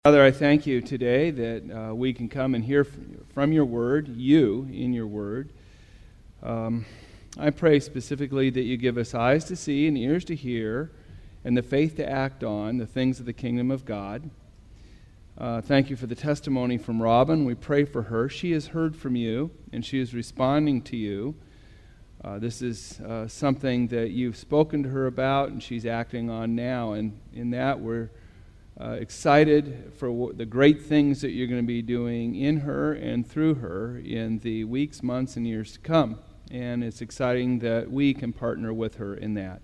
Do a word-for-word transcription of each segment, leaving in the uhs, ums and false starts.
Father, I thank you today that uh, we can come and hear from your word, you in your word. Um, I pray specifically that you give us eyes to see and ears to hear and the faith to act on the things of the kingdom of God. Uh, thank you for the testimony from Robin. We pray for her. She has heard from you and she is responding to you. Uh, this is uh, something that you've spoken to her about and she's acting on now, and in that we're Uh, excited for w- the great things that you're going to be doing in her and through her in the weeks, months, and years to come. And it's exciting that we can partner with her in that.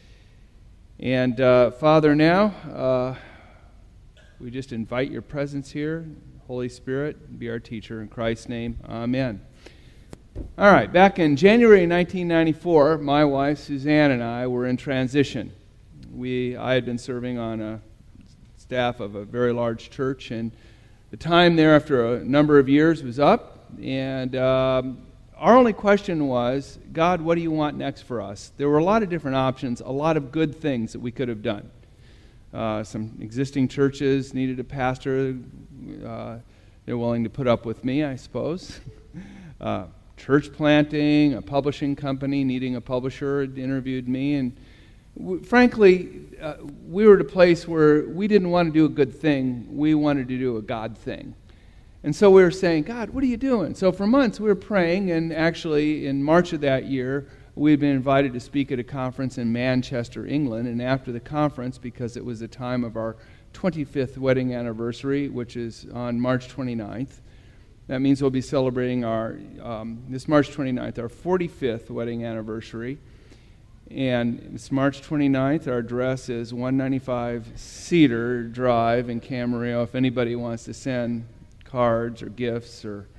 And uh, Father, now uh, we just invite your presence here. Holy Spirit, be our teacher. In Christ's name, amen. All right, back in January nineteen ninety-four, my wife Suzanne and I were in transition. We I had been serving on a staff of a very large church, and the time there after a number of years was up, and um, our only question was, God, what do you want next for us? There were a lot of different options, a lot of good things that we could have done. Uh, some existing churches needed a pastor. Uh, they're willing to put up with me, I suppose. uh, church planting, a publishing company needing a publisher had interviewed me, and frankly, uh, we were at a place where we didn't want to do a good thing. We wanted to do a God thing. And so we were saying, God, what are you doing? So for months we were praying, and actually in March of that year, we had been invited to speak at a conference in Manchester, England. And after the conference, because it was the time of our twenty-fifth wedding anniversary, which is on March twenty-ninth, that means we'll be celebrating our, um, this March twenty-ninth, our forty-fifth wedding anniversary. And it's March twenty-ninth. Our address is one ninety-five Cedar Drive in Camarillo. If anybody wants to send cards or gifts or,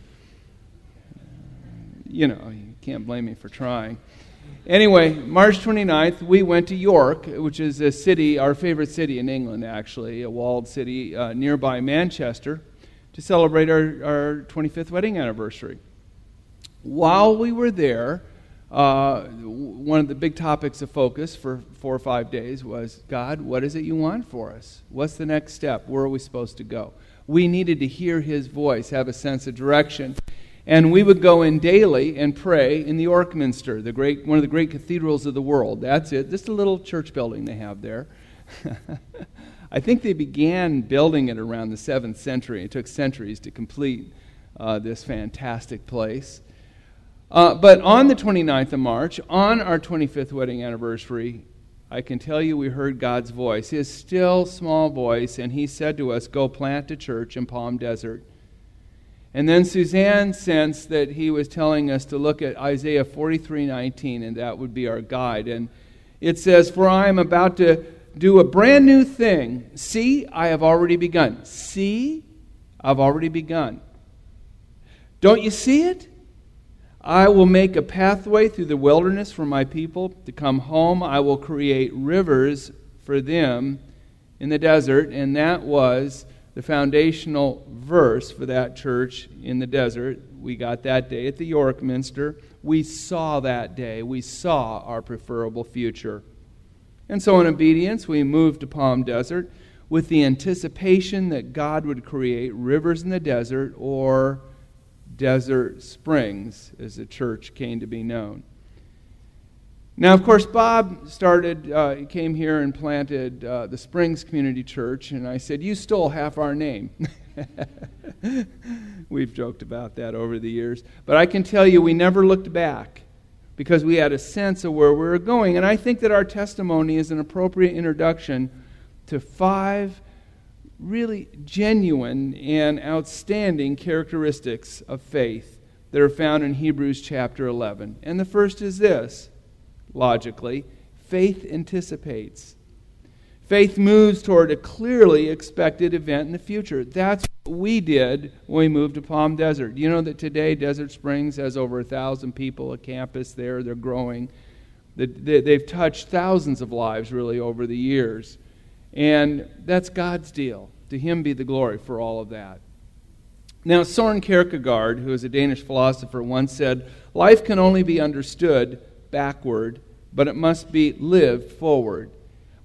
you know, you can't blame me for trying. Anyway, March twenty-ninth, we went to York, which is a city, our favorite city in England, actually, a walled city uh, nearby Manchester, to celebrate our, our twenty-fifth wedding anniversary. While we were there, Uh, one of the big topics of focus for four or five days was, God, what is it you want for us? What's the next step? Where are we supposed to go? We needed to hear his voice, have a sense of direction. And we would go in daily and pray in the York Minster, the great, one of the great cathedrals of the world. That's it. Just a little church building they have there. I think they began building it around the seventh century. It took centuries to complete uh, this fantastic place. Uh, but on the twenty-ninth of March, on our twenty-fifth wedding anniversary, I can tell you we heard God's voice, his still small voice, and he said to us, go plant a church in Palm Desert. And then Suzanne sensed that he was telling us to look at Isaiah forty-three nineteen, and that would be our guide. And it says, for I am about to do a brand new thing. See, I have already begun. See, I've already begun. Don't you see it? I will make a pathway through the wilderness for my people to come home. I will create rivers for them in the desert. And that was the foundational verse for that church in the desert. We got that day at the York Minster. We saw that day. We saw our preferable future. And so in obedience, we moved to Palm Desert with the anticipation that God would create rivers in the desert, or Desert Springs, as the church came to be known. Now, of course, Bob started, uh, came here and planted uh, the Springs Community Church, and I said, you stole half our name. We've joked about that over the years. But I can tell you we never looked back because we had a sense of where we were going. And I think that our testimony is an appropriate introduction to five really genuine and outstanding characteristics of faith that are found in Hebrews chapter eleven. And the first is this, logically, faith anticipates. Faith moves toward a clearly expected event in the future. That's what we did when we moved to Palm Desert. You know that today Desert Springs has over a thousand people, a campus there. They're growing. They've touched thousands of lives really over the years. And that's God's deal. To him be the glory for all of that. Now, Søren Kierkegaard, who is a Danish philosopher, once said, life can only be understood backward, but it must be lived forward.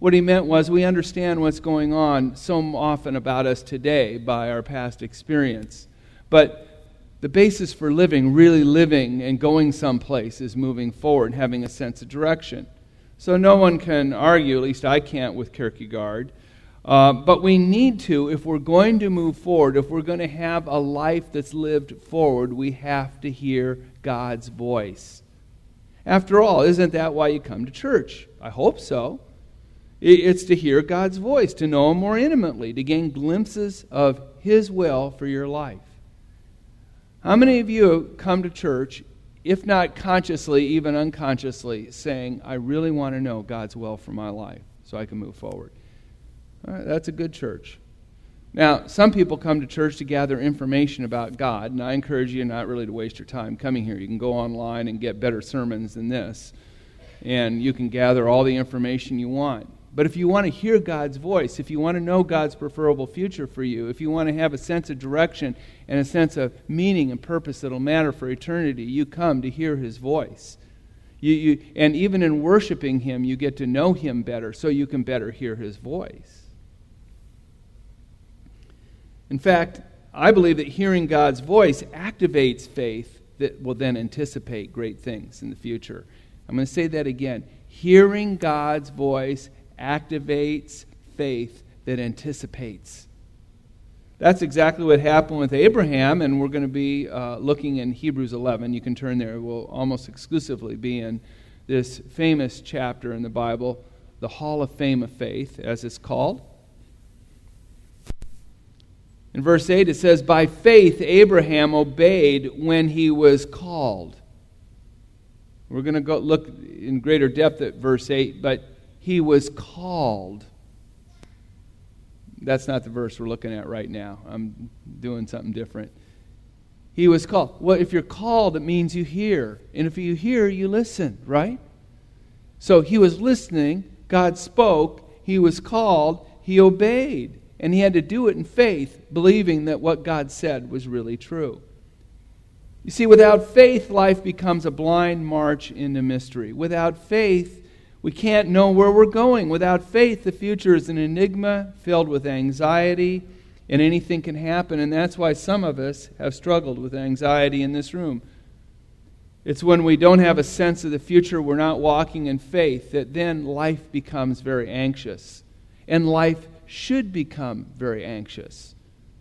What he meant was we understand what's going on so often about us today by our past experience. But the basis for living, really living and going someplace, is moving forward and having a sense of direction. So no one can argue, at least I can't with Kierkegaard, uh, but we need to, if we're going to move forward, if we're going to have a life that's lived forward, we have to hear God's voice. After all, isn't that why you come to church? I hope so. It's to hear God's voice, to know Him more intimately, to gain glimpses of His will for your life. How many of you come to church, if not consciously, even unconsciously, saying, I really want to know God's will for my life so I can move forward? All right, that's a good church. Now, some people come to church to gather information about God, and I encourage you not really to waste your time coming here. You can go online and get better sermons than this, and you can gather all the information you want. But if you want to hear God's voice, if you want to know God's preferable future for you, if you want to have a sense of direction and a sense of meaning and purpose that will matter for eternity, you come to hear His voice. You, you, and even in worshiping Him, you get to know Him better so you can better hear His voice. In fact, I believe that hearing God's voice activates faith that will then anticipate great things in the future. I'm going to say that again. Hearing God's voice activates faith that anticipates. That's exactly what happened with Abraham, and we're going to be uh, looking in Hebrews eleven. You can turn there. We'll almost exclusively be in this famous chapter in the Bible, the Hall of Fame of Faith, as it's called. In verse eight it says, by faith Abraham obeyed when he was called. We're going to go look in greater depth at verse eight, but he was called. That's not the verse we're looking at right now. I'm doing something different. He was called. Well, if you're called, it means you hear. And if you hear, you listen, right? So he was listening. God spoke. He was called. He obeyed. And he had to do it in faith, believing that what God said was really true. You see, without faith, life becomes a blind march into mystery. Without faith, we can't know where we're going. Without faith, the future is an enigma filled with anxiety, and anything can happen. And that's why some of us have struggled with anxiety in this room. It's when we don't have a sense of the future, we're not walking in faith, that then life becomes very anxious. And life should become very anxious.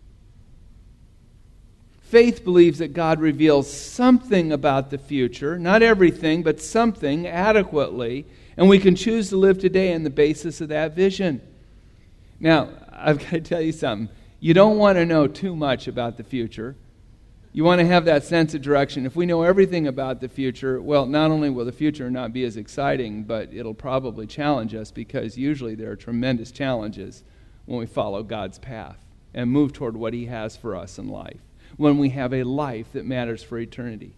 Faith believes that God reveals something about the future, not everything, but something adequately, and we can choose to live today on the basis of that vision. Now, I've got to tell you something. You don't want to know too much about the future. You want to have that sense of direction. If we know everything about the future, well, not only will the future not be as exciting, but it'll probably challenge us, because usually there are tremendous challenges when we follow God's path and move toward what He has for us in life, when we have a life that matters for eternity.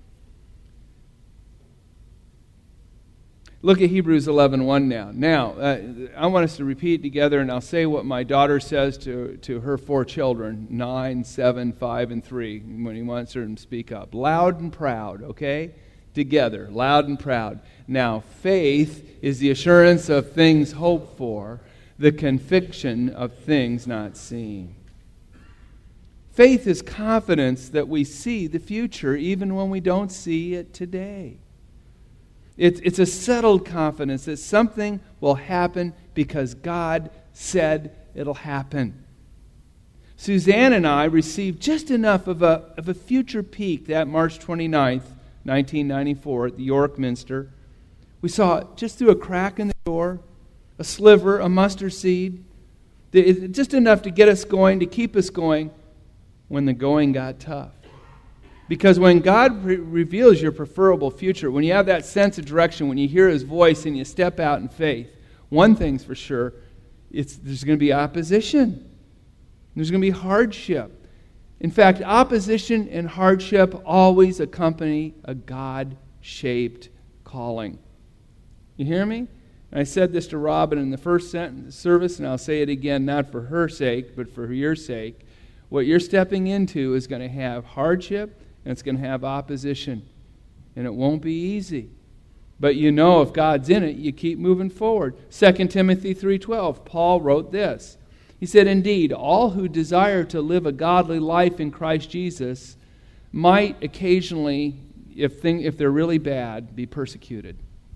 Look at Hebrews eleven one now. Now, uh, I want us to repeat together, and I'll say what my daughter says to, to her four children, nine, seven, five, and three, when he wants her to speak up. Loud and proud, okay? Together, loud and proud. Now, faith is the assurance of things hoped for, the conviction of things not seen. Faith is confidence that we see the future even when we don't see it today. It's, it's a settled confidence that something will happen because God said it'll happen. Suzanne and I received just enough of a, of a future peek that March twenty-ninth, nineteen ninety-four at the York Minster. We saw it just through a crack in the door, a sliver, a mustard seed, just enough to get us going, to keep us going when the going got tough. Because when God re- reveals your preferable future, when you have that sense of direction, when you hear His voice and you step out in faith, one thing's for sure, it's, there's going to be opposition. There's going to be hardship. In fact, opposition and hardship always accompany a God-shaped calling. You hear me? And I said this to Robin in the first sentence, service, and I'll say it again, not for her sake, but for your sake. What you're stepping into is going to have hardship, and it's going to have opposition. And it won't be easy. But you know if God's in it, you keep moving forward. Second Timothy three twelve, Paul wrote this. He said, "Indeed, all who desire to live a godly life in Christ Jesus might occasionally, if thing, if they're really bad, be persecuted."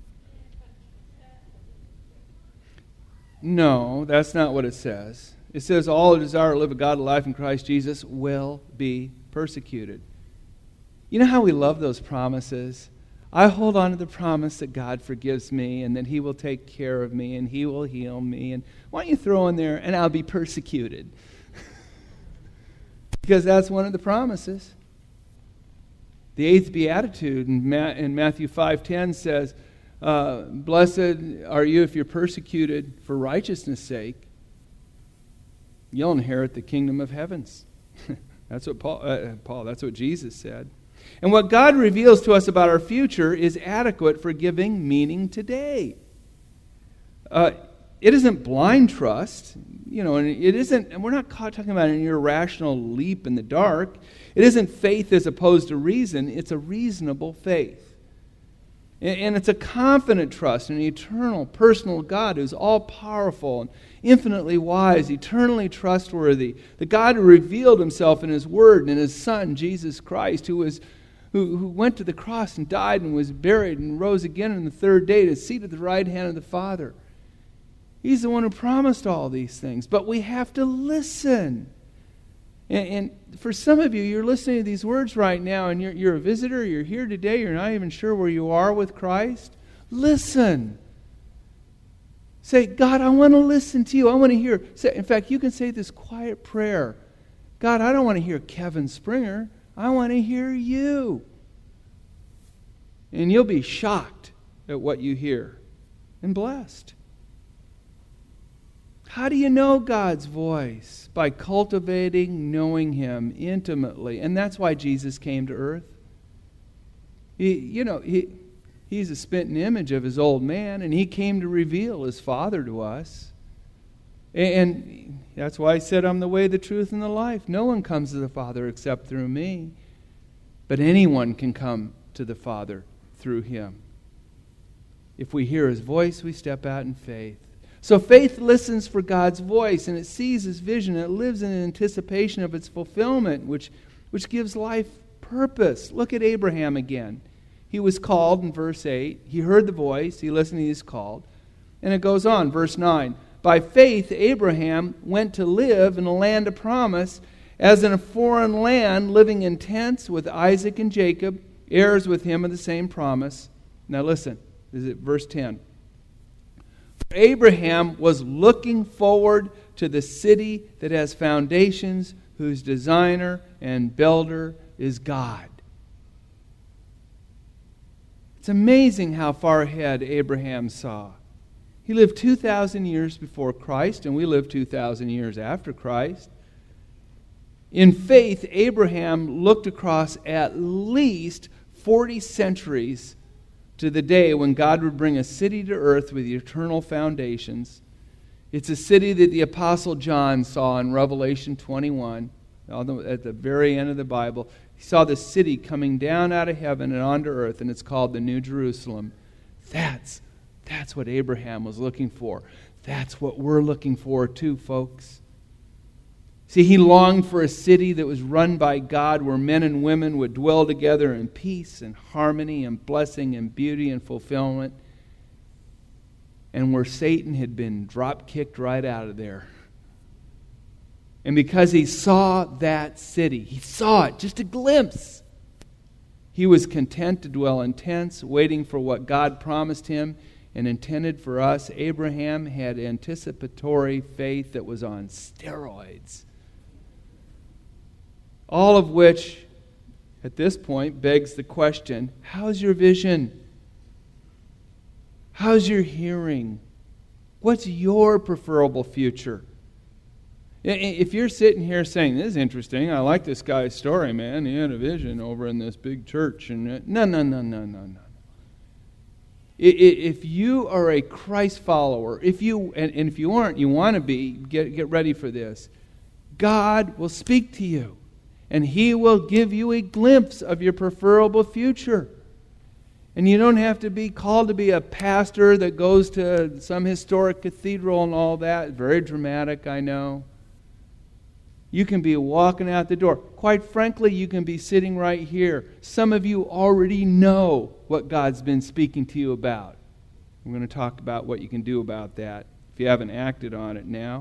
No, that's not what it says. It says all who desire to live a godly life in Christ Jesus will be persecuted. You know how we love those promises? I hold on to the promise that God forgives me and that He will take care of me and He will heal me. And why don't you throw in there, and I'll be persecuted? Because that's one of the promises. The eighth beatitude in, Ma- in Matthew five ten says, uh, "Blessed are you if you're persecuted for righteousness' sake. You'll inherit the kingdom of heavens." That's what Paul, uh, Paul, that's what Jesus said. And what God reveals to us about our future is adequate for giving meaning today. Uh, it isn't blind trust, you know, and it isn't, and we're not talking about an irrational leap in the dark. It isn't faith as opposed to reason. It's a reasonable faith. And, and it's a confident trust in an eternal, personal God who's all-powerful and infinitely wise, eternally trustworthy. The God who revealed Himself in His Word and in His Son, Jesus Christ, who was who, who went to the cross and died and was buried and rose again on the third day to sit at the right hand of the Father. He's the one who promised all these things. But we have to listen. And, and for some of you, you're listening to these words right now, and you're, you're a visitor, you're here today, you're not even sure where you are with Christ. Listen. Say, "God, I want to listen to you. I want to hear." Say, in fact, you can say this quiet prayer. "God, I don't want to hear Kevin Springer. I want to hear you." And you'll be shocked at what you hear and blessed. How do you know God's voice? By cultivating knowing Him intimately. And that's why Jesus came to earth. He, you know, he, He's a spitting image of His old man, and He came to reveal His Father to us. And that's why He said, "I'm the way, the truth, and the life. No one comes to the Father except through me." But anyone can come to the Father through Him. If we hear His voice, we step out in faith. So faith listens for God's voice, and it sees His vision, and it lives in anticipation of its fulfillment, which, which gives life purpose. Look at Abraham again. He was called in verse eight. He heard the voice. He listened, he is called. And it goes on, verse nine. "By faith, Abraham went to live in a land of promise, as in a foreign land, living in tents with Isaac and Jacob, heirs with him of the same promise." Now listen, this is verse ten. "Abraham was looking forward to the city that has foundations, whose designer and builder is God." It's amazing how far ahead Abraham saw. He lived two thousand years before Christ, and we live two thousand years after Christ. In faith, Abraham looked across at least forty centuries to the day when God would bring a city to earth with eternal foundations. It's a city that the Apostle John saw in Revelation twenty-one, at the very end of the Bible. He saw the city coming down out of heaven and onto earth, and it's called the New Jerusalem. That's, that's what Abraham was looking for. That's what we're looking for too, folks. See, he longed for a city that was run by God, where men and women would dwell together in peace and harmony and blessing and beauty and fulfillment, and where Satan had been drop-kicked right out of there. And because he saw that city, he saw it, just a glimpse, he was content to dwell in tents, waiting for what God promised him and intended for us. Abraham had anticipatory faith that was on steroids. All of which, at this point, begs the question, how's your vision? How's your hearing? What's your preferable future? If you're sitting here saying, "This is interesting, I like this guy's story, man. He had a vision over in this big church." And no, no, no, no, no, no. If you are a Christ follower, if you and if you aren't, you want to be, get, get ready for this. God will speak to you, and He will give you a glimpse of your preferable future. And you don't have to be called to be a pastor that goes to some historic cathedral and all that. Very dramatic, I know. You can be walking out the door. Quite frankly, you can be sitting right here. Some of you already know what God's been speaking to you about. I'm going to talk about what you can do about that if you haven't acted on it now.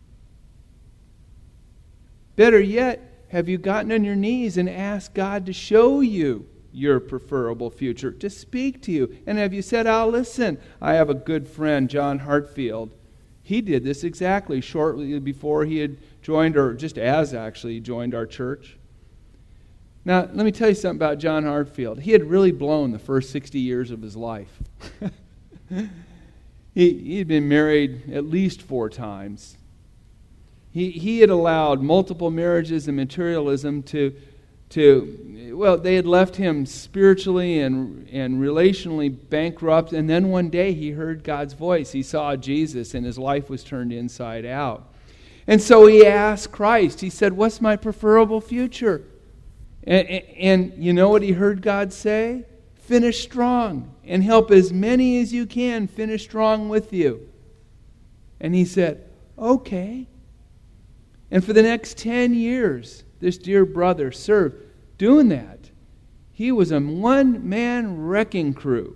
Better yet, have you gotten on your knees and asked God to show you your preferable future, to speak to you? And have you said, "I'll listen"? I have a good friend, John Hartfield. He did this exactly shortly before he had joined, or just as actually he joined our church. Now, let me tell you something about John Hartfield. He had really blown the first sixty years of his life. he, he'd been married at least four times. He, he had allowed multiple marriages and materialism to to, well, they had left him spiritually and and relationally bankrupt, and then one day he heard God's voice. He saw Jesus, and his life was turned inside out. And so he asked Christ. He said, "What's my preferable future?" And, and, and you know what he heard God say? "Finish strong, and help as many as you can finish strong with you." And he said, "Okay." And for the next ten years, this dear brother served doing that. He was a one-man wrecking crew.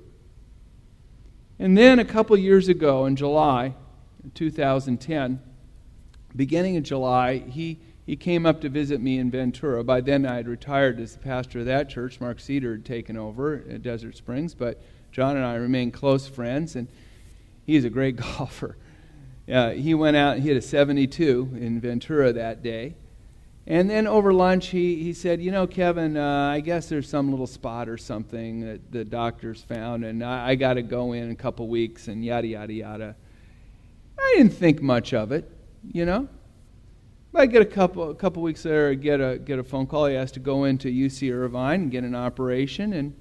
And then a couple years ago in July two thousand ten, beginning of July, he, he came up to visit me in Ventura. By then I had retired as the pastor of that church. Mark Cedar had taken over at Desert Springs, but John and I remained close friends, and he's a great golfer. Uh, he went out and hit a seventy-two in Ventura that day. And then over lunch, he, he said, "You know, Kevin, uh, I guess there's some little spot or something that the doctors found, and I, I got to go in a couple weeks," and yada, yada, yada. I didn't think much of it, you know. I get a couple a couple weeks there, I get a get a phone call. He has to go into U C Irvine and get an operation, and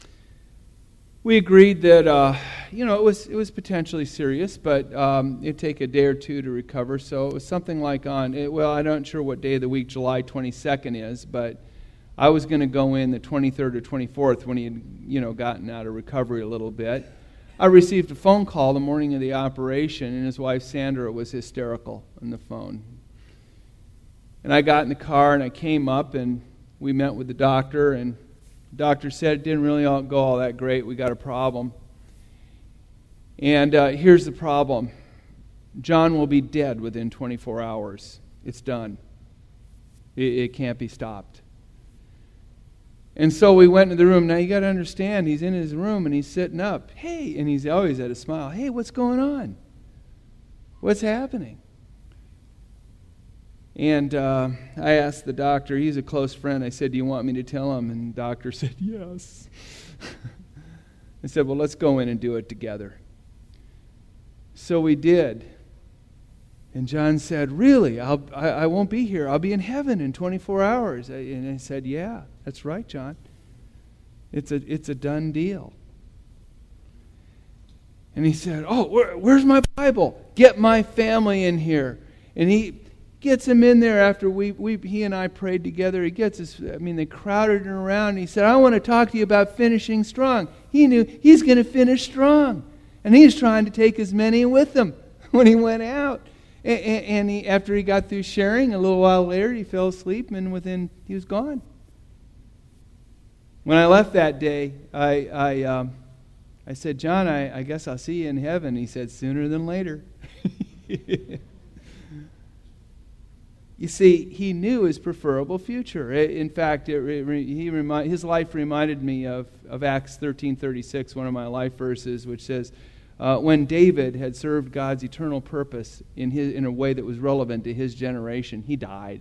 we agreed that uh, you know it was it was potentially serious, but um, it'd take a day or two to recover. So it was something like on it, well, I'm not sure what day of the week July twenty-second is, but I was going to go in the twenty-third or twenty-fourth when he had you know gotten out of recovery a little bit. I received a phone call the morning of the operation, and his wife Sandra was hysterical on the phone. And I got in the car and I came up and we met with the doctor, and the doctor said it didn't really all go all that great. We got a problem. And uh, here's the problem. John will be dead within twenty-four hours. It's done. It, it can't be stopped. And so we went into the room. Now you got to understand, he's in his room and he's sitting up. Hey, and he's always at a smile. Hey, what's going on? What's happening? And uh, I asked the doctor, he's a close friend, I said, "Do you want me to tell him?" And the doctor said, "Yes." I said, "Well, let's go in and do it together." So we did. And John said, "Really? I'll, I, I won't be here. I'll be in heaven in twenty-four hours. And I said, "Yeah, that's right, John. It's a, it's a done deal." And he said, "Oh, where, where's my Bible? Get my family in here." And he gets him in there after we, we he and I prayed together. He gets his, I mean, they crowded him around. And he said, "I want to talk to you about finishing strong." He knew he's going to finish strong. And he was trying to take as many with him when he went out. And, and he, after he got through sharing, a little while later, he fell asleep, and within, he was gone. When I left that day, I I, um, I said, "John, I, I guess I'll see you in heaven." He said, "Sooner than later." You see, he knew his preferable future. In fact, it, it, he remind, his life reminded me of, of Acts thirteen thirty-six, one of my life verses, which says, uh, when David had served God's eternal purpose in his in a way that was relevant to his generation, he died.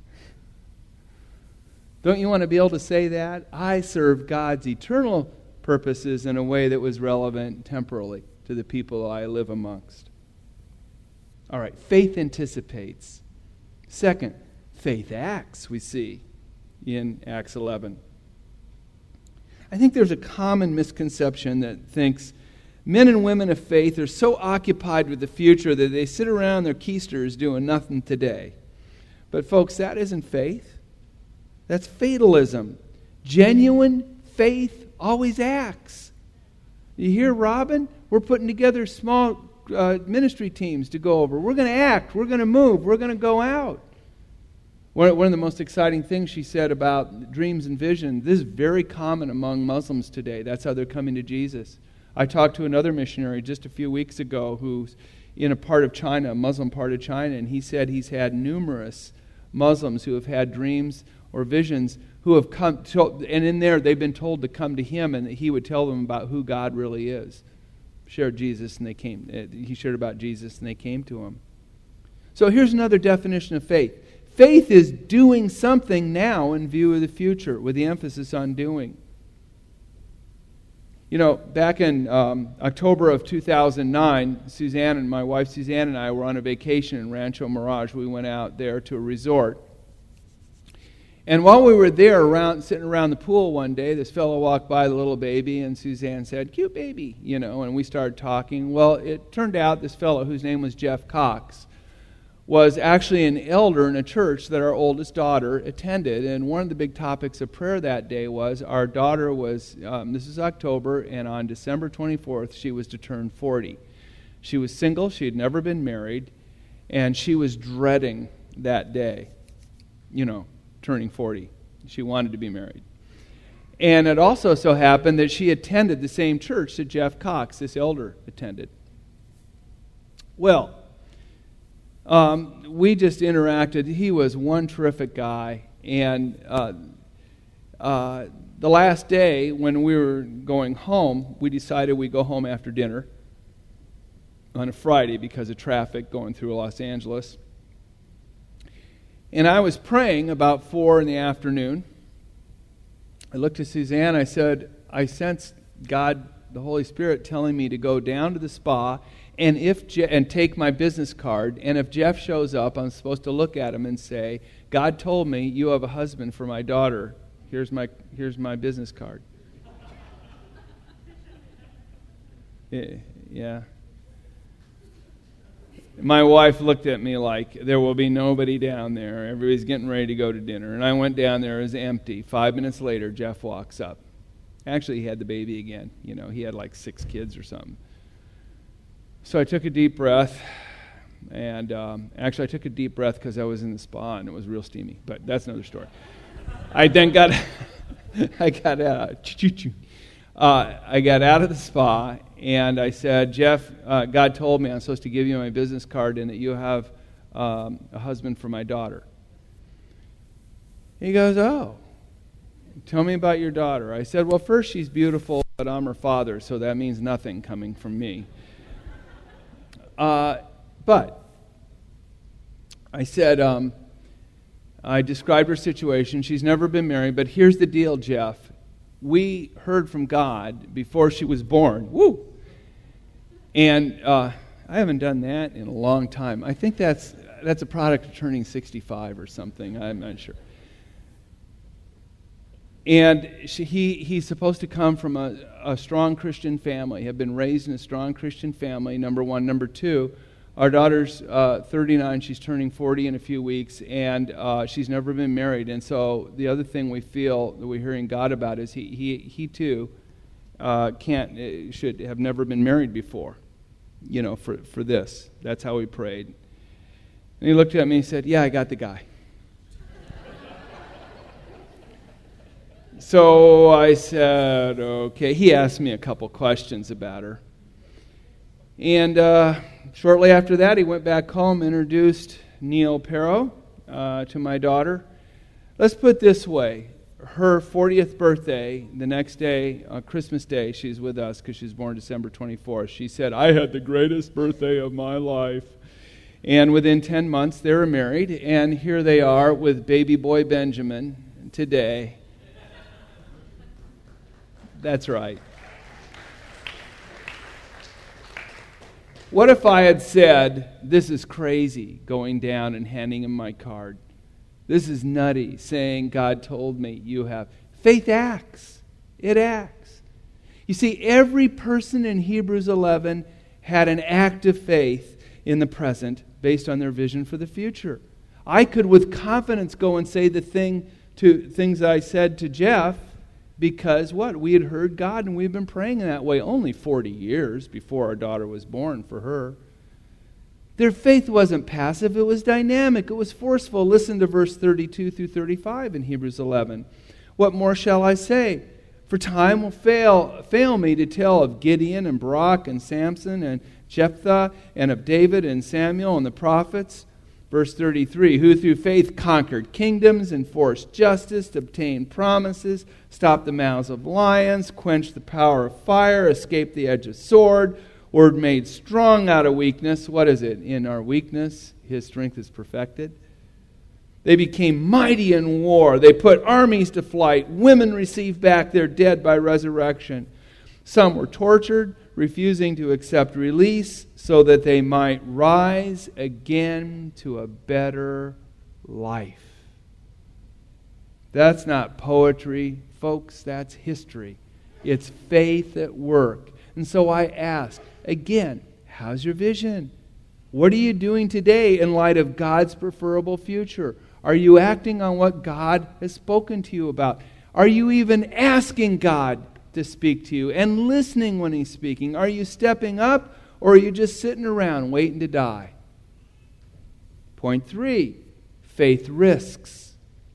Don't you want to be able to say that? I served God's eternal purposes in a way that was relevant temporally to the people I live amongst. All right, faith anticipates. Second, faith acts, we see in Acts eleven. I think there's a common misconception that thinks men and women of faith are so occupied with the future that they sit around their keisters doing nothing today. But folks, that isn't faith. That's fatalism. Genuine faith always acts. You hear, Robin? We're putting together small uh, ministry teams to go over. We're going to act. We're going to move. We're going to go out. One, one of the most exciting things she said about dreams and vision, this is very common among Muslims today. That's how they're coming to Jesus. I talked to another missionary just a few weeks ago who's in a part of China, a Muslim part of China, and he said he's had numerous Muslims who have had dreams or visions who have come, to, and in there they've been told to come to him and that he would tell them about who God really is. Shared Jesus and they came, he shared about Jesus and they came to him. So here's another definition of faith. Faith is doing something now in view of the future, with the emphasis on doing. You know, back in um, October of two thousand nine, Suzanne and my wife Suzanne and I were on a vacation in Rancho Mirage. We went out there to a resort. And while we were there, around sitting around the pool one day, this fellow walked by the little baby, and Suzanne said, "Cute baby," you know, and we started talking. Well, it turned out this fellow, whose name was Jeff Cox, was actually an elder in a church that our oldest daughter attended. And one of the big topics of prayer that day was our daughter was, um, this is October, and on December twenty-fourth, she was to turn forty. She was single, she had never been married, and she was dreading that day, you know, turning forty. She wanted to be married. And it also so happened that she attended the same church that Jeff Cox, this elder, attended. Well, Um, we just interacted. He was one terrific guy. And uh, uh, the last day, when we were going home, we decided we'd go home after dinner on a Friday because of traffic going through Los Angeles. And I was praying about four in the afternoon. I looked at Suzanne. I said, I sensed God, the Holy Spirit, telling me to go down to the spa And if Je- and take my business card, and if Jeff shows up, I'm supposed to look at him and say, "God told me you have a husband for my daughter. Here's my here's my business card." Yeah. My wife looked at me like there will be nobody down there. Everybody's getting ready to go to dinner. And I went down there. It was empty. Five minutes later, Jeff walks up. Actually, he had the baby again. You know, he had like six kids or something. So I took a deep breath, and um, actually I took a deep breath because I was in the spa and it was real steamy, but that's another story. I then got, I got out, uh, I got out of the spa, and I said, "Jeff, uh, God told me I'm supposed to give you my business card and that you have um, a husband for my daughter." He goes, "Oh, tell me about your daughter." I said, "Well, first, she's beautiful, but I'm her father, so that means nothing coming from me." Uh, but I said, um, I described her situation. She's never been married, but here's the deal, Jeff. We heard from God before she was born. Woo! And uh, I haven't done that in a long time. I think that's that's a product of turning sixty-five or something. I'm not sure. And she, he he's supposed to come from a, a strong Christian family, have been raised in a strong Christian family, number one. Number two, our daughter's uh, thirty-nine, she's turning forty in a few weeks, and uh, she's never been married. And so the other thing we feel that we're hearing God about is he he, he too uh, can't, should have never been married before, you know, for, for this. That's how we prayed. And he looked at me and said, "Yeah, I got the guy." So I said, okay. He asked me a couple questions about her. And uh, shortly after that, he went back home, introduced Neil Perro uh, to my daughter. Let's put it this way. Her fortieth birthday, the next day, uh, Christmas Day, she's with us because she's born December twenty-fourth. She said, "I had the greatest birthday of my life." And within ten months, they were married. And here they are with baby boy Benjamin today. That's right. What if I had said, "This is crazy," going down and handing him my card? This is nutty, saying, "God told me you have." Faith acts. It acts. You see, every person in Hebrews eleven had an act of faith in the present based on their vision for the future. I could with confidence go and say the thing to things I said to Jeff Because what? We had heard God and we've been praying in that way only forty years before our daughter was born for her. Their faith wasn't passive, it was dynamic, it was forceful. Listen to verse thirty-two through thirty-five in Hebrews eleven. What more shall I say? For time will fail, fail me to tell of Gideon and Barak and Samson and Jephthah and of David and Samuel and the prophets. Verse thirty-three, who through faith conquered kingdoms, enforced justice, obtained promises, stopped the mouths of lions, quenched the power of fire, escaped the edge of sword, were made strong out of weakness. What is it? In our weakness, His strength is perfected. They became mighty in war. They put armies to flight. Women received back their dead by resurrection. Some were tortured, refusing to accept release so that they might rise again to a better life. That's not poetry, folks. That's history. It's faith at work. And so I ask, again, how's your vision? What are you doing today in light of God's preferable future? Are you acting on what God has spoken to you about? Are you even asking God to speak to you and listening when He's speaking? Are you stepping up, or are you just sitting around waiting to die? Point three, faith risks.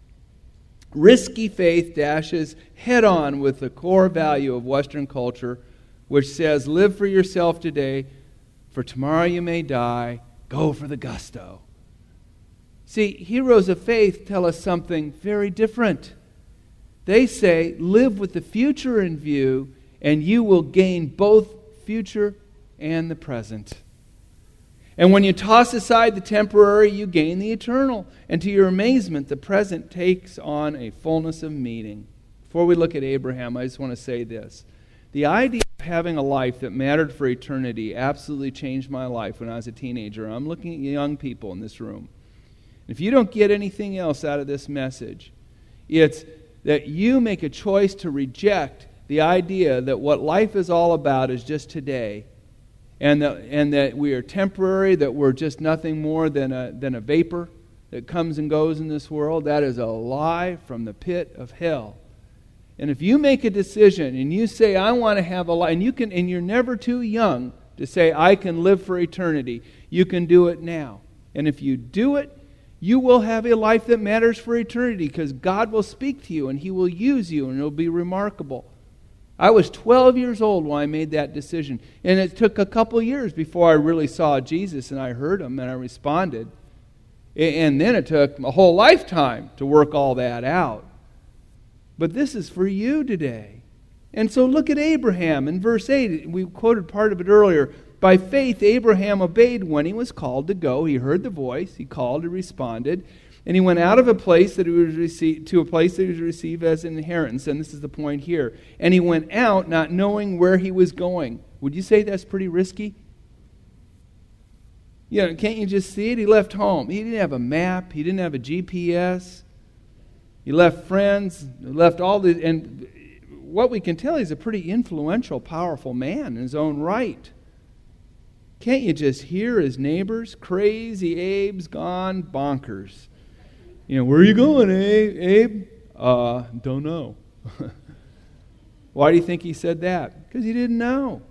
Risky faith dashes head-on with the core value of Western culture, which says, live for yourself today, for tomorrow you may die, go for the gusto. See, heroes of faith tell us something very different. They say, live with the future in view, and you will gain both future and the present. And when you toss aside the temporary, you gain the eternal. And to your amazement, the present takes on a fullness of meaning. Before we look at Abraham, I just want to say this. The idea of having a life that mattered for eternity absolutely changed my life when I was a teenager. I'm looking at young people in this room. If you don't get anything else out of this message, it's that you make a choice to reject the idea that what life is all about is just today, and that, and that we are temporary, that we're just nothing more than a, than a vapor that comes and goes in this world. That is a lie from the pit of hell. And if you make a decision and you say, I want to have a life, and you can, and you're never too young to say, I can live for eternity, you can do it now. And if you do it, you will have a life that matters for eternity, because God will speak to you and He will use you and it will be remarkable. I was twelve years old when I made that decision. And it took a couple years before I really saw Jesus and I heard Him and I responded. And then it took a whole lifetime to work all that out. But this is for you today. And so look at Abraham in verse eight. We quoted part of it earlier. By faith, Abraham obeyed when he was called to go. He heard the voice. He called. He responded. And he went out of a place that he was received to a place that he was received as an inheritance. And this is the point here. And he went out not knowing where he was going. Would you say that's pretty risky? You know, can't you just see it? He left home. He didn't have a map. He didn't have a G P S. He left friends. Left all the... And what we can tell, he's a pretty influential, powerful man in his own right. Can't you just hear his neighbors? Crazy Abe's gone bonkers. You know, where are you going, Abe? Abe? Uh, don't know. Why do you think he said that? Because he didn't know.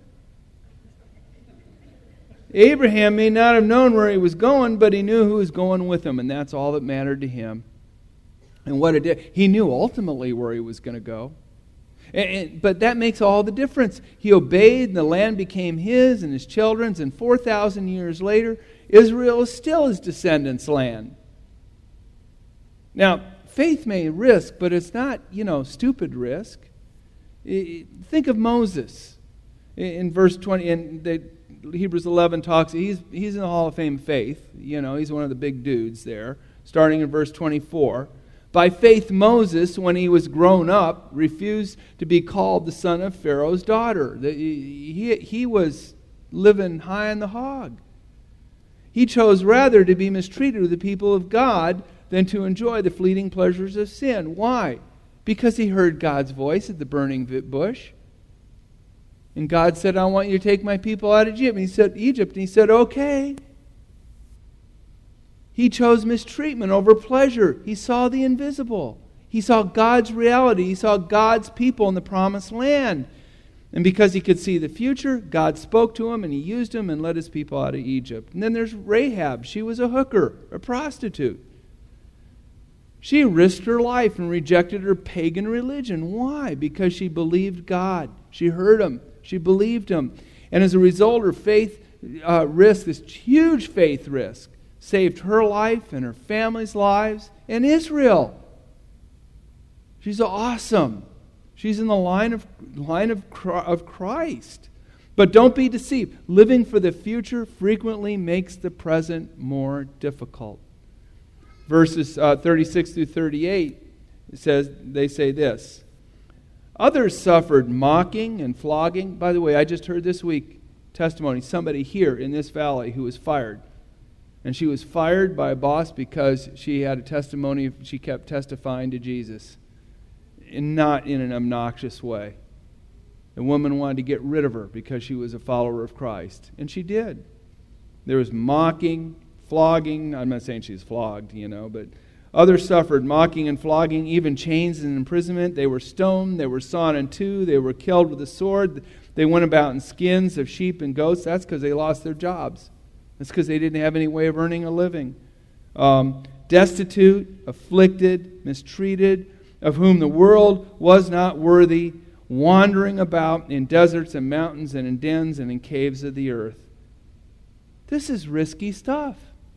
Abraham may not have known where he was going, but he knew who was going with him, and that's all that mattered to him. And what it did, he knew ultimately where he was going to go. And, and, but that makes all the difference. He obeyed, and the land became his and his children's, and four thousand years later, Israel is still his descendants' land. Now, faith may risk, but it's not, you know, stupid risk. Think of Moses in verse twenty, and the Hebrews eleven talks, he's, he's in the Hall of Fame of faith. You know, he's one of the big dudes there, starting in verse twenty-four. By faith, Moses, when he was grown up, refused to be called the son of Pharaoh's daughter. He, he was living high on the hog. He chose rather to be mistreated with the people of God than to enjoy the fleeting pleasures of sin. Why? Because he heard God's voice at the burning bush. And God said, I want you to take my people out of Egypt. And he said, Egypt. And he said, okay. He chose mistreatment over pleasure. He saw the invisible. He saw God's reality. He saw God's people in the promised land. And because he could see the future, God spoke to him and he used him and led his people out of Egypt. And then there's Rahab. She was a hooker, a prostitute. She risked her life and rejected her pagan religion. Why? Because she believed God. She heard him. She believed him. And as a result, her faith uh, risk, this huge faith risk, saved her life and her family's lives and Israel. She's awesome. She's in the line of line of of Christ. But don't be deceived. Living for the future frequently makes the present more difficult. Verses uh, thirty-six through thirty-eight, it says, they say this. Others suffered mocking and flogging. By the way, I just heard this week testimony, somebody here in this valley who was fired. And she was fired by a boss because she had a testimony, she kept testifying to Jesus. And not in an obnoxious way. The woman wanted to get rid of her because she was a follower of Christ. And she did. There was mocking, flogging. I'm not saying she's flogged, you know, but others suffered mocking and flogging, even chains and imprisonment. They were stoned. They were sawn in two. They were killed with a sword. They went about in skins of sheep and goats. That's because they lost their jobs. That's because they didn't have any way of earning a living. Um, destitute, afflicted, mistreated, of whom the world was not worthy, wandering about in deserts and mountains and in dens and in caves of the earth. This is risky stuff.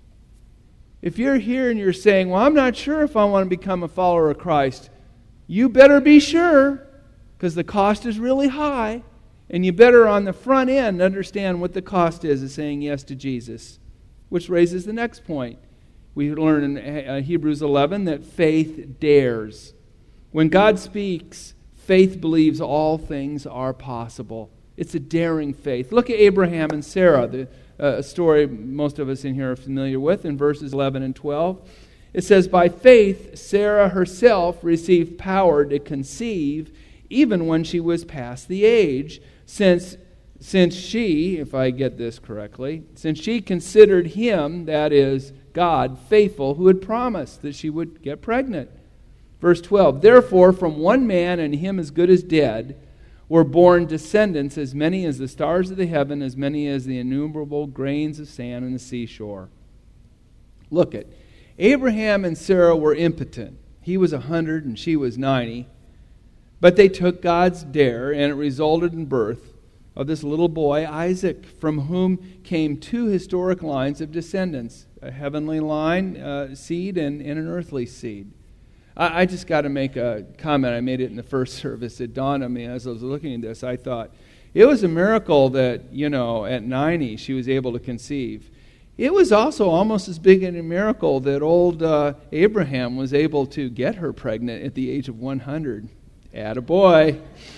If you're here and you're saying, well, I'm not sure if I want to become a follower of Christ, you better be sure, because the cost is really high, and you better on the front end understand what the cost is of saying yes to Jesus. Which raises the next point. We learn in Hebrews eleven that faith dares. When God speaks, faith believes all things are possible. It's a daring faith. Look at Abraham and Sarah, the uh, story most of us in here are familiar with, in verses eleven and twelve. It says, by faith, Sarah herself received power to conceive, even when she was past the age, since, since she, if I get this correctly, since she considered him, that is, God, faithful, who had promised that she would get pregnant. Verse twelve, therefore from one man, and him as good as dead, were born descendants as many as the stars of the heaven, as many as the innumerable grains of sand on the seashore. Look at, Abraham and Sarah were impotent. He was a hundred and she was ninety. But they took God's dare, and it resulted in birth of this little boy, Isaac, from whom came two historic lines of descendants, a heavenly line uh, seed and, and an earthly seed. I just got to make a comment. I made it in the first service. It dawned on me as I was looking at this. I thought, it was a miracle that, you know, at ninety she was able to conceive. It was also almost as big a miracle that old uh, Abraham was able to get her pregnant at the age of one hundred. Attaboy.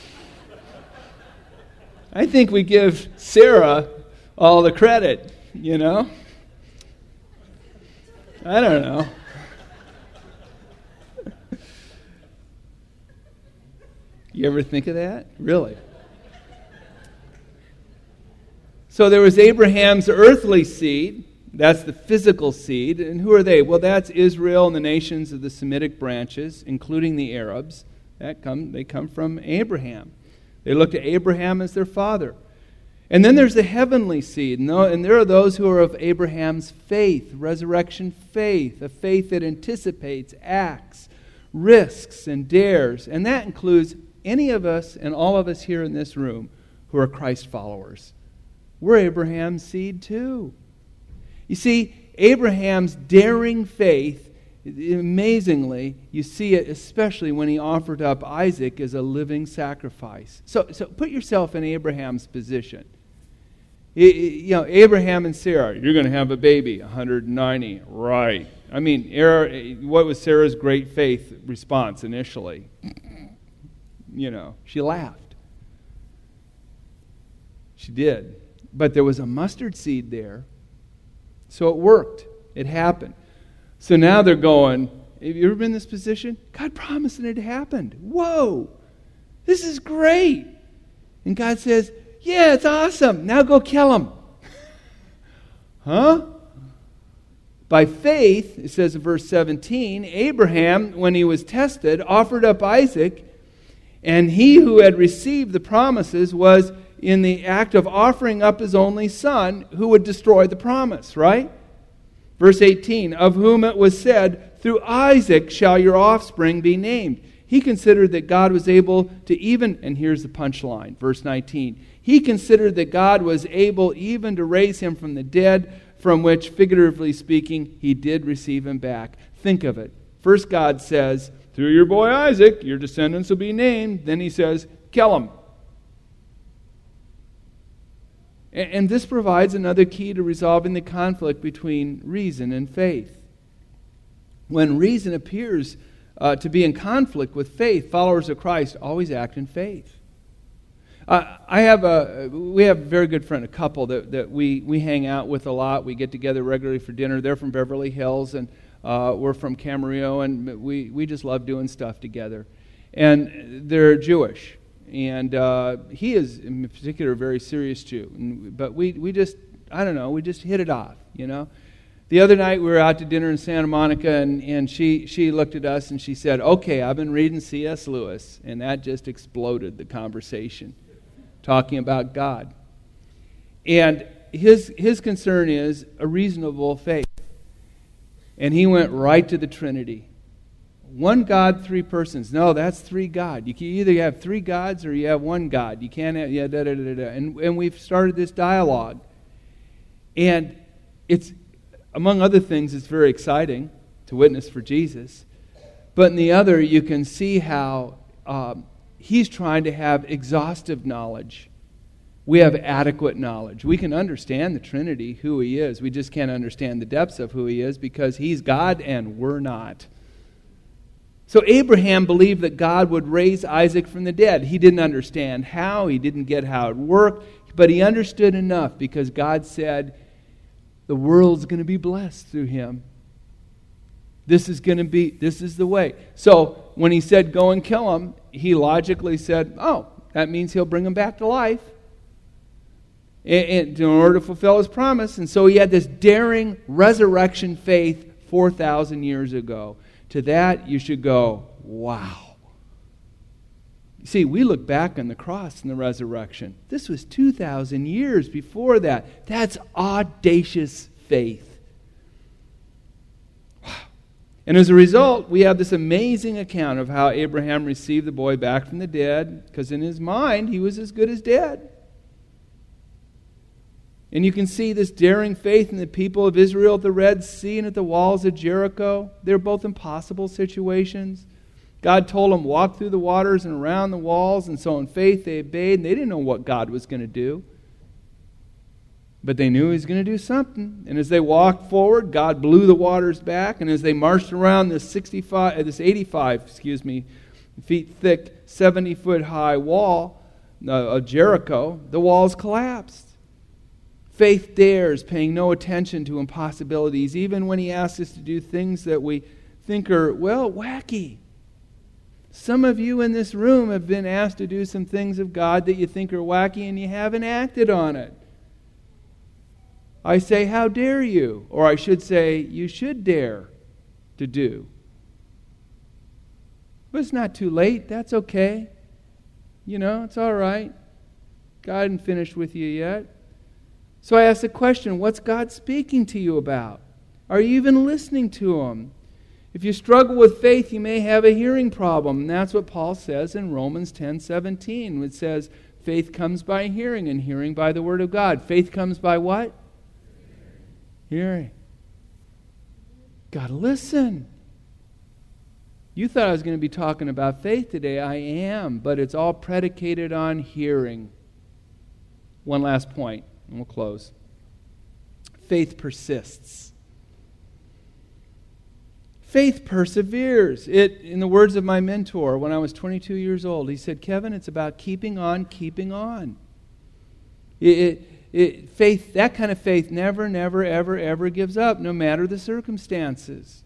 I think we give Sarah all the credit, you know. I don't know. You ever think of that? Really? So there was Abraham's earthly seed. That's the physical seed. And who are they? Well, that's Israel and the nations of the Semitic branches, including the Arabs. That come, they come from Abraham. They look to Abraham as their father. And then there's the heavenly seed. And there are those who are of Abraham's faith, resurrection faith, a faith that anticipates, acts, risks, and dares. And that includes any of us and all of us here in this room who are Christ followers. We're Abraham's seed too. You see, Abraham's daring faith, amazingly, you see it especially when he offered up Isaac as a living sacrifice. So, so put yourself in Abraham's position. You know, Abraham and Sarah, you're going to have a baby, one hundred ninety, right. I mean, what was Sarah's great faith response initially? You know, she laughed. She did. But there was a mustard seed there. So it worked. It happened. So now they're going, have you ever been in this position? God promised and it happened. Whoa, this is great. And God says, yeah, it's awesome. Now go kill him. Huh? By faith, it says in verse seventeen, Abraham, when he was tested, offered up Isaac, and he who had received the promises was in the act of offering up his only son, who would destroy the promise, right? Verse eighteen, of whom it was said, through Isaac shall your offspring be named. He considered that God was able to even, and here's the punchline, verse nineteen, he considered that God was able even to raise him from the dead, from which, figuratively speaking, he did receive him back. Think of it. First God says, through your boy Isaac, your descendants will be named. Then he says, kill him. And, and this provides another key to resolving the conflict between reason and faith. When reason appears uh, to be in conflict with faith, followers of Christ always act in faith. Uh, I have a we have a very good friend, a couple that, that we, we hang out with a lot. We get together regularly for dinner. They're from Beverly Hills, and uh, we're from Camarillo, and we, we just love doing stuff together. And they're Jewish, and uh, he is in particular a very serious Jew. And, but we we just I don't know we just hit it off, you know. The other night we were out to dinner in Santa Monica, and, and she, she looked at us and she said, okay, I've been reading C S Lewis, and that just exploded the conversation, talking about God. And his his concern is a reasonable faith. And he went right to the Trinity. One God, three persons. No, that's three God. You can either have three gods or you have one God. You can't have, yeah, da, da, da, da. And, and we've started this dialogue. And it's, among other things, it's very exciting to witness for Jesus. But in the other, you can see how um, he's trying to have exhaustive knowledge. We have adequate knowledge. We can understand the Trinity, who He is. We just can't understand the depths of who He is because He's God and we're not. So Abraham believed that God would raise Isaac from the dead. He didn't understand how. He didn't get how it worked. But he understood enough because God said, the world's going to be blessed through him. This is going to be, this is the way. So when he said, go and kill him, he logically said, oh, that means he'll bring him back to life in order to fulfill his promise. And so he had this daring resurrection faith four thousand years ago. To that, you should go, wow. See, we look back on the cross and the resurrection. This was two thousand years before that. That's audacious faith. Wow. And as a result, we have this amazing account of how Abraham received the boy back from the dead, because in his mind, he was as good as dead. And you can see this daring faith in the people of Israel at the Red Sea and at the walls of Jericho. They're both impossible situations. God told them, walk through the waters and around the walls. And so in faith they obeyed. And they didn't know what God was going to do. But they knew He was going to do something. And as they walked forward, God blew the waters back. And as they marched around this sixty-five, this eighty-five, excuse me, feet thick, seventy foot high wall of Jericho, the walls collapsed. Faith dares, paying no attention to impossibilities, even when He asks us to do things that we think are, well, wacky. Some of you in this room have been asked to do some things of God that you think are wacky and you haven't acted on it. I say, how dare you? Or I should say, you should dare to do. But it's not too late. That's okay. You know, it's all right. God hasn't finished with you yet. So I ask the question, what's God speaking to you about? Are you even listening to Him? If you struggle with faith, you may have a hearing problem. And that's what Paul says in Romans ten seventeen. It says, faith comes by hearing, and hearing by the Word of God. Faith comes by what? Hearing. Got to listen. You thought I was going to be talking about faith today. I am, but it's all predicated on hearing. One last point. And we'll close. Faith persists. Faith perseveres. It, in the words of my mentor, when I was twenty-two years old, he said, Kevin, it's about keeping on, keeping on. It, it, it, faith, that kind of faith never, never, ever, ever gives up, no matter the circumstances.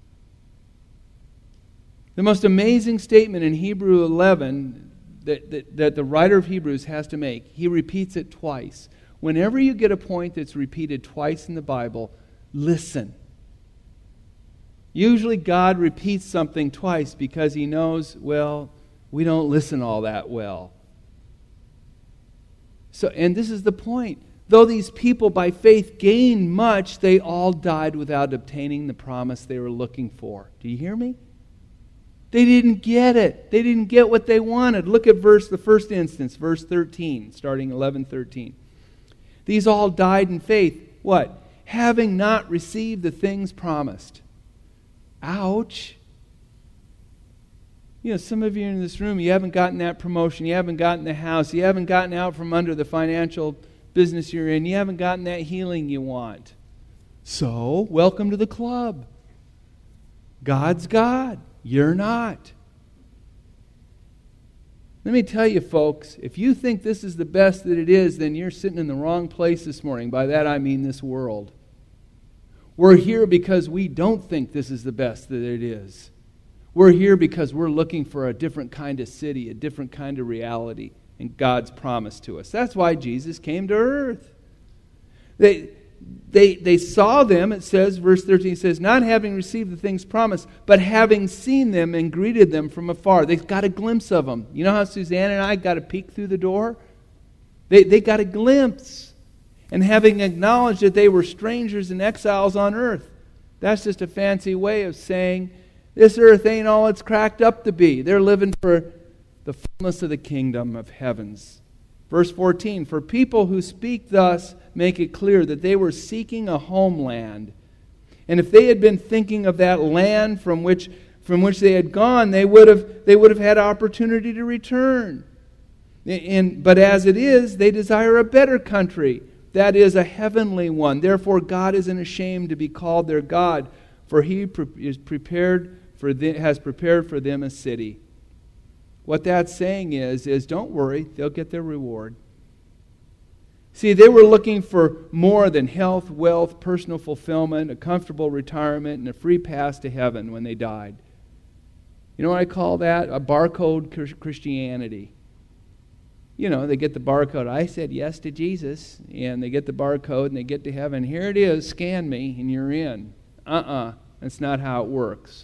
The most amazing statement in Hebrew eleven that, that, that the writer of Hebrews has to make, he repeats it twice. Whenever you get a point that's repeated twice in the Bible, listen. Usually God repeats something twice because He knows, well, we don't listen all that well. So, and this is the point. Though these people by faith gained much, they all died without obtaining the promise they were looking for. Do you hear me? They didn't get it. They didn't get what they wanted. Look at verse, the first instance, verse thirteen, starting eleven thirteen. These all died in faith. What? Having not received the things promised. Ouch. You know, some of you in this room, you haven't gotten that promotion, you haven't gotten the house, you haven't gotten out from under the financial business you're in, you haven't gotten that healing you want. So, welcome to the club. God's God. You're not. Let me tell you, folks, if you think this is the best that it is, then you're sitting in the wrong place this morning. By that I mean this world. We're here because we don't think this is the best that it is. We're here because we're looking for a different kind of city, a different kind of reality, and God's promise to us. That's why Jesus came to earth. They, they, they saw them, it says, verse thirteen says, not having received the things promised, but having seen them and greeted them from afar. They got a glimpse of them. You know how Suzanne and I got a peek through the door? They, they got a glimpse. And having acknowledged that they were strangers and exiles on earth. That's just a fancy way of saying, this earth ain't all it's cracked up to be. They're living for the fullness of the kingdom of heavens. Verse fourteen, for people who speak thus make it clear that they were seeking a homeland. And if they had been thinking of that land from which from which they had gone, they would have they would have had opportunity to return. And, but as it is, they desire a better country. That is a heavenly one. Therefore, God isn't ashamed to be called their God, for He is prepared for them, has prepared for them a city. What that's saying is, is don't worry, they'll get their reward. See, they were looking for more than health, wealth, personal fulfillment, a comfortable retirement, and a free pass to heaven when they died. You know what I call that? A barcode Christianity. You know, they get the barcode. I said yes to Jesus, and they get the barcode, and they get to heaven. Here it is, scan me, and you're in. Uh-uh, that's not how it works.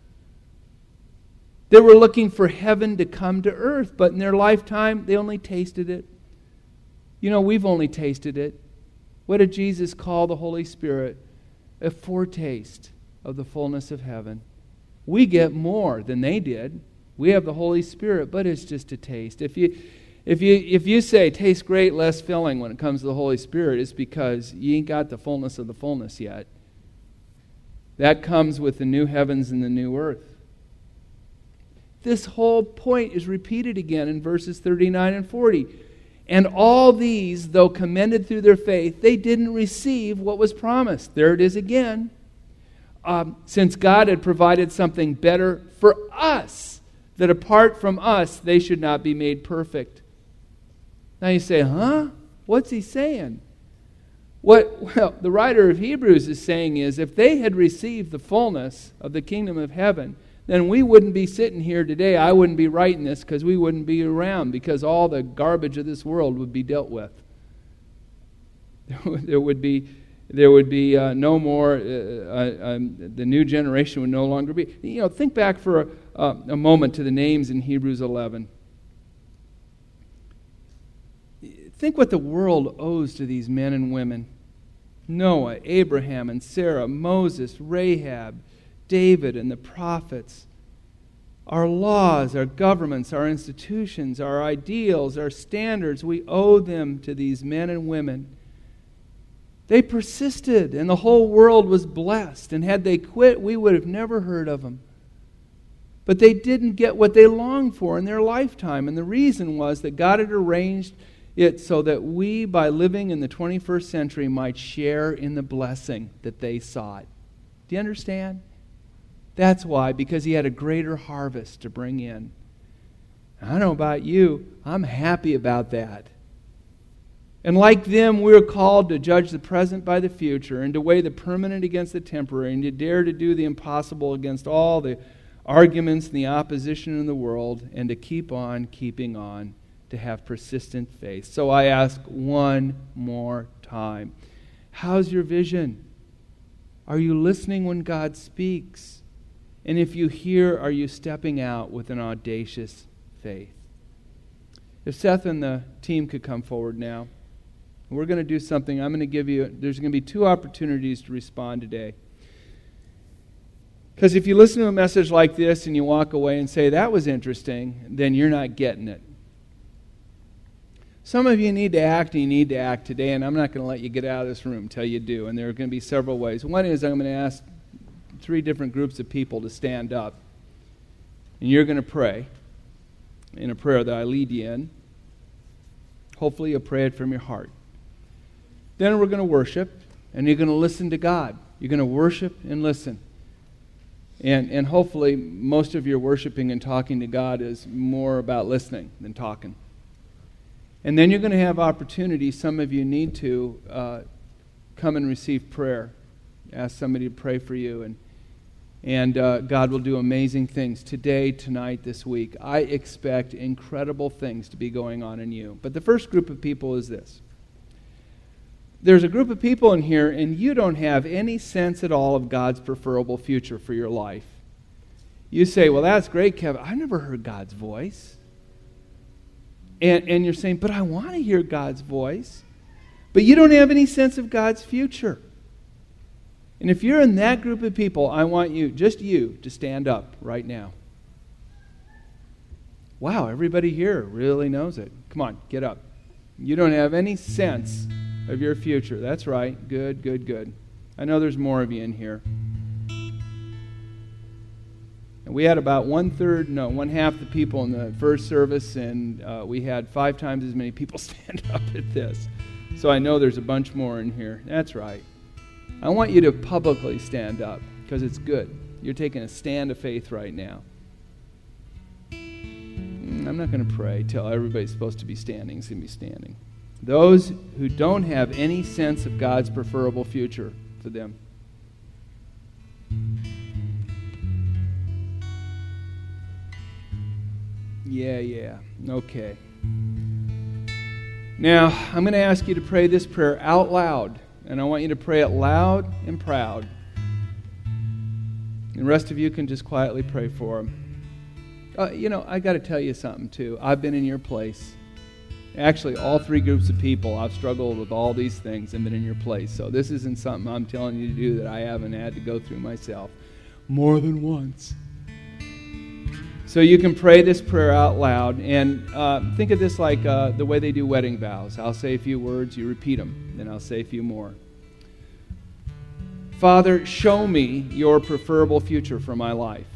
They were looking for heaven to come to earth, but in their lifetime, they only tasted it. You know, we've only tasted it. What did Jesus call the Holy Spirit? A foretaste of the fullness of heaven. We get more than they did. We have the Holy Spirit, but it's just a taste. If you... If you if you say, tastes great, less filling when it comes to the Holy Spirit, it's because you ain't got the fullness of the fullness yet. That comes with the new heavens and the new earth. This whole point is repeated again in verses thirty-nine and forty. And all these, though commended through their faith, they didn't receive what was promised. There it is again. Um, since God had provided something better for us, that apart from us, they should not be made perfect. Now you say, huh? What's he saying? What well, the writer of Hebrews is saying is, if they had received the fullness of the kingdom of heaven, then we wouldn't be sitting here today. I wouldn't be writing this because we wouldn't be around, because all the garbage of this world would be dealt with. There would be, there would be uh, no more. Uh, uh, um, the new generation would no longer be. You know, think back for a, uh, a moment to the names in Hebrews eleven. Think what the world owes to these men and women. Noah, Abraham and Sarah, Moses, Rahab, David and the prophets. Our laws, our governments, our institutions, our ideals, our standards, we owe them to these men and women. They persisted, and the whole world was blessed. And had they quit, we would have never heard of them. But they didn't get what they longed for in their lifetime. And the reason was that God had arranged it so that we, by living in the twenty-first century, might share in the blessing that they sought. Do you understand? That's why, because He had a greater harvest to bring in. I don't know about you, I'm happy about that. And like them, we're called to judge the present by the future, and to weigh the permanent against the temporary, and to dare to do the impossible against all the arguments and the opposition in the world, and to keep on keeping on, to have persistent faith. So I ask one more time, how's your vision? Are you listening when God speaks? And if you hear, are you stepping out with an audacious faith? If Seth and the team could come forward now, we're going to do something. I'm going to give you, there's going to be two opportunities to respond today. Because if you listen to a message like this and you walk away and say, that was interesting, then you're not getting it. Some of you need to act, and you need to act today, and I'm not going to let you get out of this room until you do. And there are going to be several ways. One is I'm going to ask three different groups of people to stand up. And you're going to pray in a prayer that I lead you in. Hopefully you'll pray it from your heart. Then we're going to worship, and you're going to listen to God. You're going to worship and listen. And and hopefully most of your worshiping and talking to God is more about listening than talking. And then you're going to have opportunities. Some of you need to uh, come and receive prayer. Ask somebody to pray for you, and and uh, God will do amazing things today, tonight, this week. I expect incredible things to be going on in you. But the first group of people is this. There's a group of people in here, and you don't have any sense at all of God's preferable future for your life. You say, well, that's great, Kevin. I've never heard God's voice. And, and you're saying, but I want to hear God's voice. But you don't have any sense of God's future. And if you're in that group of people, I want you, just you, to stand up right now. Wow, everybody here really knows it. Come on, get up. You don't have any sense of your future. That's right. Good, good, good. I know there's more of you in here. And we had about one-third, no, one-half the people in the first service, and uh, we had five times as many people stand up at this. So I know there's a bunch more in here. That's right. I want you to publicly stand up, because it's good. You're taking a stand of faith right now. I'm not going to pray till everybody's supposed to be standing is going to be standing. Those who don't have any sense of God's preferable future for them. Yeah, yeah. Okay. Now, I'm going to ask you to pray this prayer out loud. And I want you to pray it loud and proud. And the rest of you can just quietly pray for them. Uh, you know, I got to tell you something, too. I've been in your place. Actually, all three groups of people, I've struggled with all these things and been in your place. So this isn't something I'm telling you to do that I haven't had to go through myself more than once. So you can pray this prayer out loud, and uh, think of this like uh, the way they do wedding vows. I'll say a few words, you repeat them, then I'll say a few more. Father, show me your preferable future for my life.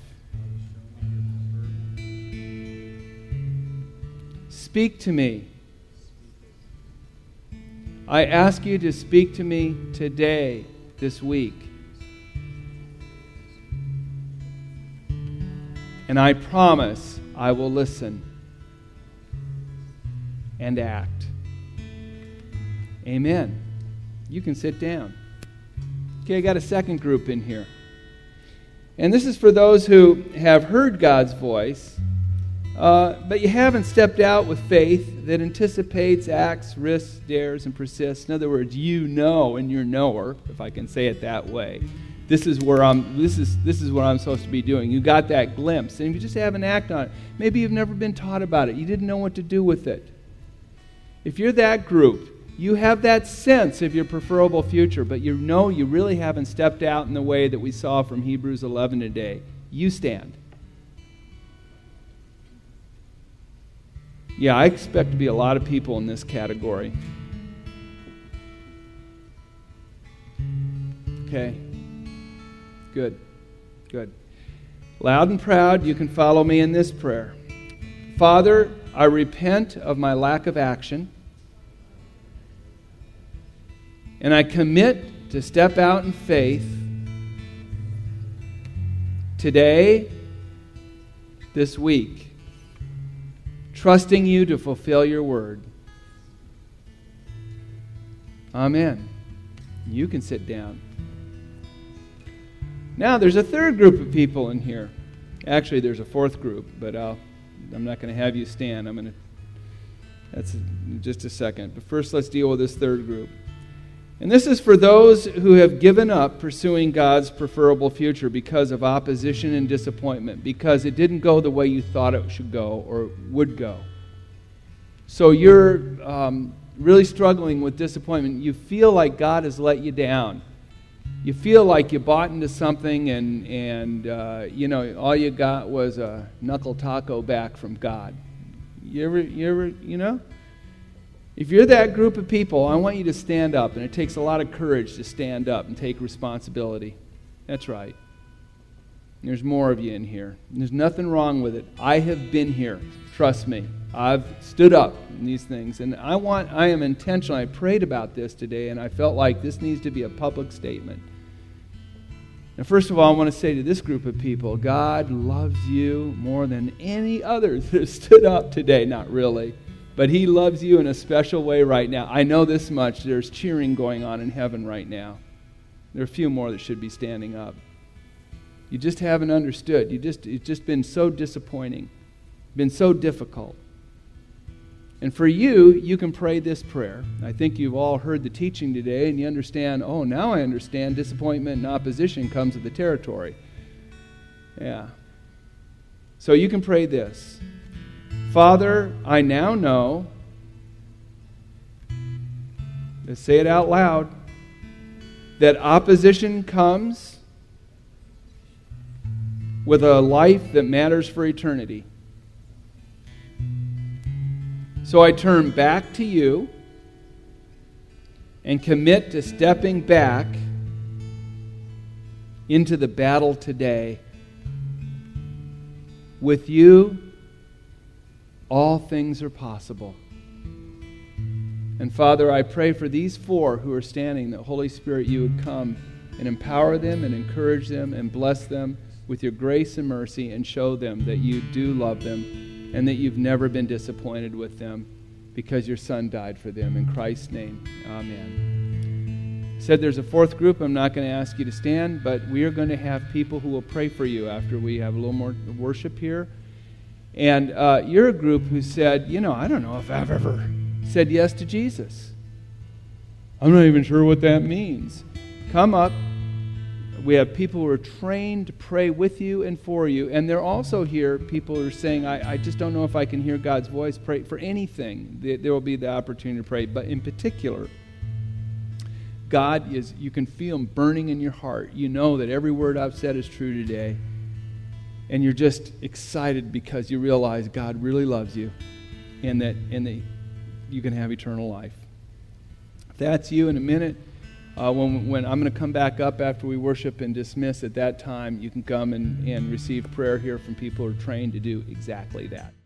Speak to me. I ask you to speak to me today, this week. And I promise I will listen and act. Amen. You can sit down. Okay, I got a second group in here. And this is for those who have heard God's voice, uh, but you haven't stepped out with faith that anticipates, acts, risks, dares, and persists. In other words, you know and you're knower, if I can say it that way. This is where I'm. This is this is what I'm supposed to be doing. You got that glimpse, and you just haven't acted on it. Maybe you've never been taught about it. You didn't know what to do with it. If you're that group, you have that sense of your preferable future, but you know you really haven't stepped out in the way that we saw from Hebrews eleven today. You stand. Yeah, I expect to be a lot of people in this category. Okay. Good. Good. Loud and proud, you can follow me in this prayer. Father, I repent of my lack of action, and I commit to step out in faith today, this week, trusting you to fulfill your word. Amen. You can sit down. Now, there's a third group of people in here. Actually, there's a fourth group, but I'll, I'm not going to have you stand. I'm going to. That's in just a second. But first, let's deal with this third group. And this is for those who have given up pursuing God's preferable future because of opposition and disappointment, because it didn't go the way you thought it should go or would go. So you're um, really struggling with disappointment. You feel like God has let you down. You feel like you bought into something and, and uh, you know, all you got was a knuckle taco back from God. You ever, you ever, you know? If you're that group of people, I want you to stand up, and it takes a lot of courage to stand up and take responsibility. That's right. There's more of you in here. There's nothing wrong with it. I have been here. Trust me. I've stood up in these things, and I want, I am intentional. I prayed about this today, and I felt like this needs to be a public statement. Now, first of all, I want to say to this group of people, God loves you more than any others that stood up today. Not really. But He loves you in a special way right now. I know this much. There's cheering going on in heaven right now. There are a few more that should be standing up. You just haven't understood. You just It's just been so disappointing. Been so difficult. And for you, you can pray this prayer. I think you've all heard the teaching today, and you understand, oh, now I understand disappointment and opposition comes with the territory. Yeah. So you can pray this. Father, I now know, let's say it out loud, that opposition comes with a life that matters for eternity. So I turn back to you and commit to stepping back into the battle today. With you, all things are possible. And Father, I pray for these four who are standing, that Holy Spirit, you would come and empower them and encourage them and bless them with your grace and mercy, and show them that you do love them and that you've never been disappointed with them because your Son died for them. In Christ's name, amen. Said there's a fourth group. I'm not going to ask you to stand, but we are going to have people who will pray for you after we have a little more worship here. And uh, you're a group who said, you know, I don't know if I've ever said yes to Jesus. I'm not even sure what that means. Come up. We have people who are trained to pray with you and for you. And they're also here, people who are saying, I, I just don't know if I can hear God's voice. Pray for anything. There will be the opportunity to pray. But in particular, God is, you can feel Him burning in your heart. You know that every word I've said is true today. And you're just excited because you realize God really loves you, and that and that you can have eternal life. If that's you, in a minute, uh, when when I'm going to come back up after we worship and dismiss, at that time you can come and, and receive prayer here from people who are trained to do exactly that.